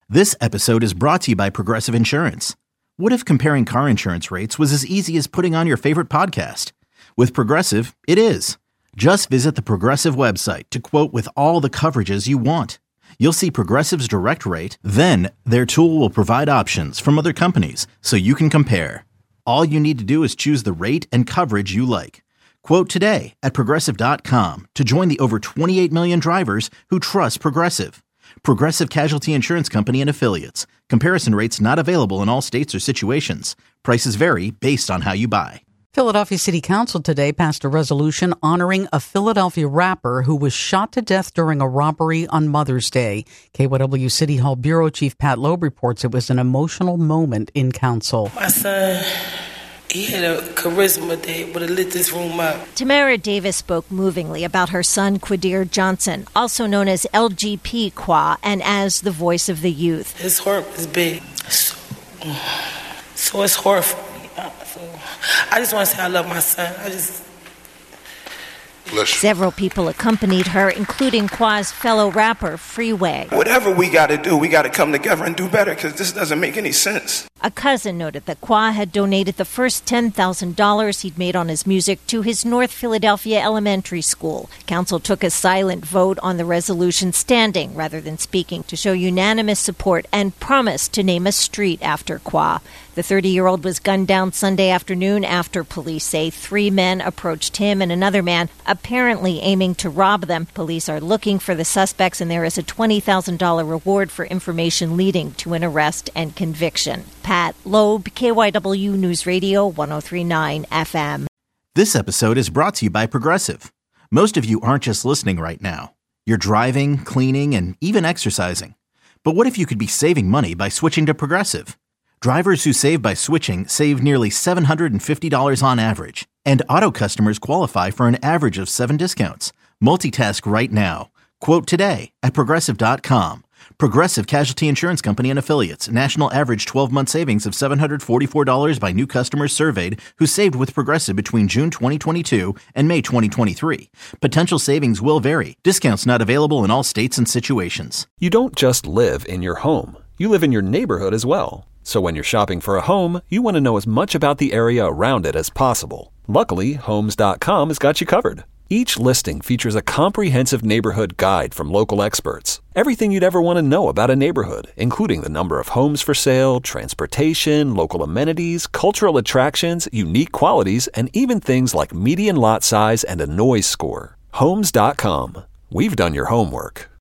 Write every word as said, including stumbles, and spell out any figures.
This episode is brought to you by Progressive Insurance. What if comparing car insurance rates was as easy as putting on your favorite podcast? With Progressive, it is. Just visit the Progressive website to quote with all the coverages you want. You'll see Progressive's direct rate, then their tool will provide options from other companies so you can compare. All you need to do is choose the rate and coverage you like. Quote today at Progressive dot com to join the over twenty-eight million drivers who trust Progressive. Progressive Casualty Insurance Company and Affiliates. Comparison rates not available in all states or situations. Prices vary based on how you buy. Philadelphia City Council today passed a resolution honoring a Philadelphia rapper who was shot to death during a robbery on Mother's Day. K Y W City Hall Bureau Chief Pat Loeb reports it was an emotional moment in council. My son, he had a charisma that would have lit this room up. Tamara Davis spoke movingly about her son, Quadir Johnson, also known as L G P Qua, and as the voice of the youth. His heart was big, so, so it's hard for me. So I just want to say I love my son. I just... Several people accompanied her, including Qua's fellow rapper, Freeway. Whatever we got to do, we got to come together and do better, because this doesn't make any sense. A cousin noted that Qua had donated the first ten thousand dollars he'd made on his music to his North Philadelphia elementary school. Council took a silent vote on the resolution, standing rather than speaking, to show unanimous support and promised to name a street after Qua. The thirty-year-old was gunned down Sunday afternoon after police say three men approached him and another man, apparently aiming to rob them. Police are looking for the suspects, and there is a twenty thousand dollars reward for information leading to an arrest and conviction. Pat Loeb, K Y W News Radio, one oh three point nine F M. This episode is brought to you by Progressive. Most of you aren't just listening right now. You're driving, cleaning, and even exercising. But what if you could be saving money by switching to Progressive? Drivers who save by switching save nearly seven hundred fifty dollars on average, and auto customers qualify for an average of seven discounts. Multitask right now. Quote today at Progressive dot com. Progressive Casualty Insurance Company and Affiliates. National average twelve-month savings of seven hundred forty-four dollars by new customers surveyed who saved with Progressive between June twenty twenty-two and May twenty twenty-three. Potential savings will vary. Discounts not available in all states and situations. You don't just live in your home. You live in your neighborhood as well. So when you're shopping for a home, you want to know as much about the area around it as possible. Luckily, Homes dot com has got you covered. Each listing features a comprehensive neighborhood guide from local experts. Everything you'd ever want to know about a neighborhood, including the number of homes for sale, transportation, local amenities, cultural attractions, unique qualities, and even things like median lot size and a noise score. Homes dot com. We've done your homework.